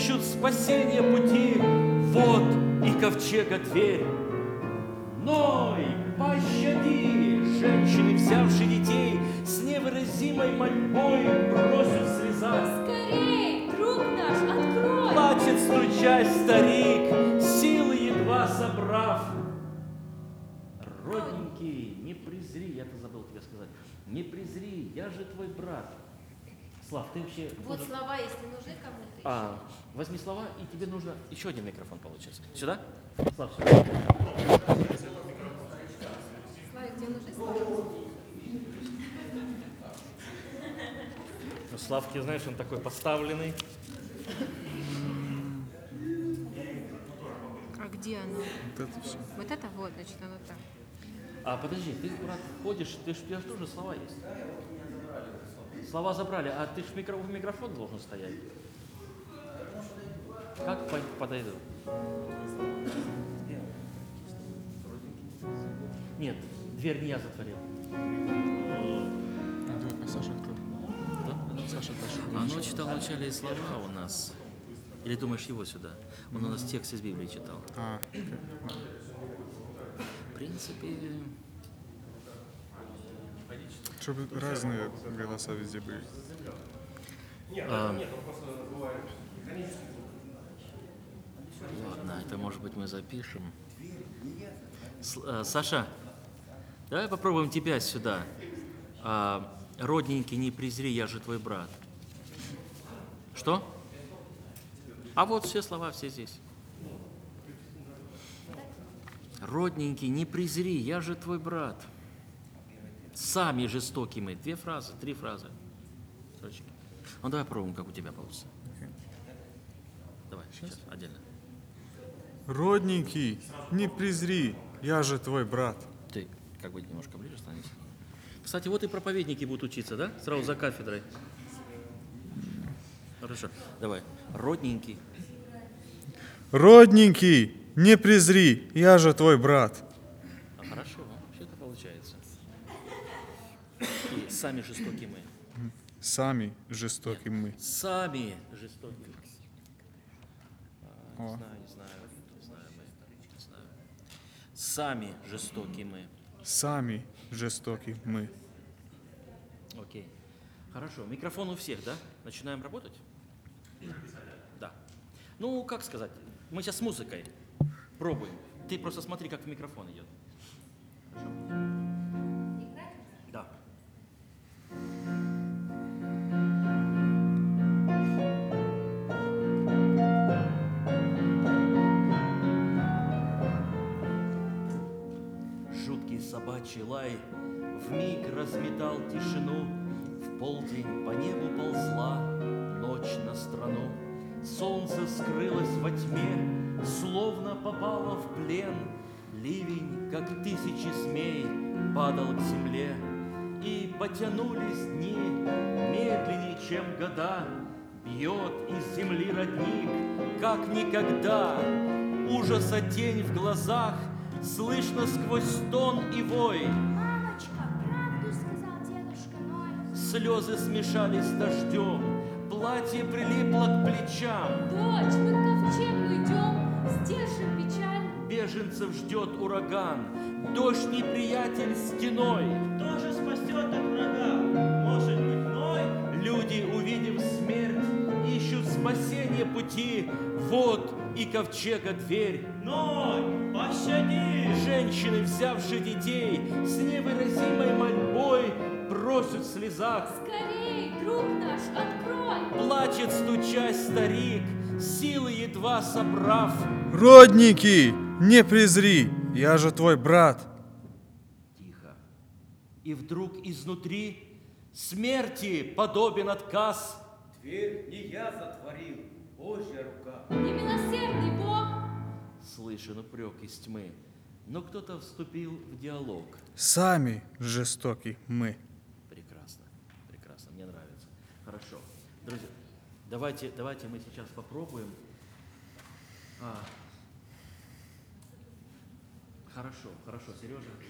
ищут спасения пути, вот и ковчега дверь. Ной, пощади! Женщины, взявшие детей, с невыразимой мольбой бросят в слезах. Скорей, друг наш, открой! Плачет, стучась, старик, силы едва собрав. Родненький, не презри, я-то забыл тебе сказать, не презри, я же твой брат. Слав, ты вообще... Вот слова, если нужны кому-то. Возьми слова, и тебе нужно еще один микрофон получается. Сюда? Слав, сюда. Славик, тебе нужны слова? Ну, Славки, знаешь, он такой поставленный. А где оно? Вот это все. Вот это вот, значит, оно так. Подожди, ты, брат, ходишь, у тебя же тоже слова есть. Слова забрали, а ты ж в микрофон должен стоять. Как подойду? Нет, дверь не я затворил. А Саша кто? Да? Саша дальше. Он читал вначале и слова у нас. Или думаешь его сюда? Он у нас текст из Библии читал. Окей. В принципе... Чтобы разные голоса везде были. Ладно, это может быть мы запишем. Саша, давай попробуем тебя сюда. Родненький, не презри, я же твой брат. Что? А вот все слова, все здесь. Родненький, не презри, я же твой брат. Сами жестокие мы. 2 фразы, 3 фразы. Срочки. Ну давай попробуем, как у тебя получится. Давай, сейчас, отдельно. Родненький, не презри, я же твой брат. Ты как бы немножко ближе станешь. Кстати, вот и проповедники будут учиться, да? Сразу за кафедрой. Хорошо, давай. Родненький. Родненький, не презри, я же твой брат. Хорошо, вообще-то получается. И сами жестокие мы. Сами жестокие мы. Сами жестокие. О. Не знаю мы. Не знаю. Сами жестокие мы. Сами жестокие мы. Окей. Хорошо. Микрофон у всех, да? Начинаем работать? Да. Ну, как сказать? Мы сейчас с музыкой пробуем. Ты просто смотри, как в микрофон идет. Хорошо? Да. Жуткий собачий лай вмиг разметал тишину. В полдень по небу ползла ночь на страну. Солнце скрылось во тьме, словно попало в плен. Ливень, как тысячи змей, падал к земле. И потянулись дни медленнее, чем года. Бьет из земли родник, как никогда. Ужаса тень в глазах, слышно сквозь стон и вой. Мамочка, правду сказал дедушка Ной. Слезы смешались с дождем, платье прилипло к плечам. Дочь, мы к ковчегу идем, сдержим печаль. Беженцев ждет ураган, дождь неприятель стеной. Кто же спасет от врага? Может быть, Ной? Люди, увидев смерть, ищут спасения пути. Вот и ковчега дверь. Ной, пощади! Женщины, взявшие детей, с невыразимой мольбой просят в слезах. Скорей, друг наш, открой! Плачет, стучась, старик, силы едва собрав. Родненький, не презри, я же твой брат. Тихо. И вдруг изнутри смерти подобен отказ. Дверь не я затворил, Божья рука. Немилосердный Бог! Слышен упрек из тьмы, но кто-то вступил в диалог. Сами жестокие мы. Прекрасно, прекрасно, мне нравится. Хорошо. Друзья, давайте мы сейчас попробуем. Хорошо, Сережа.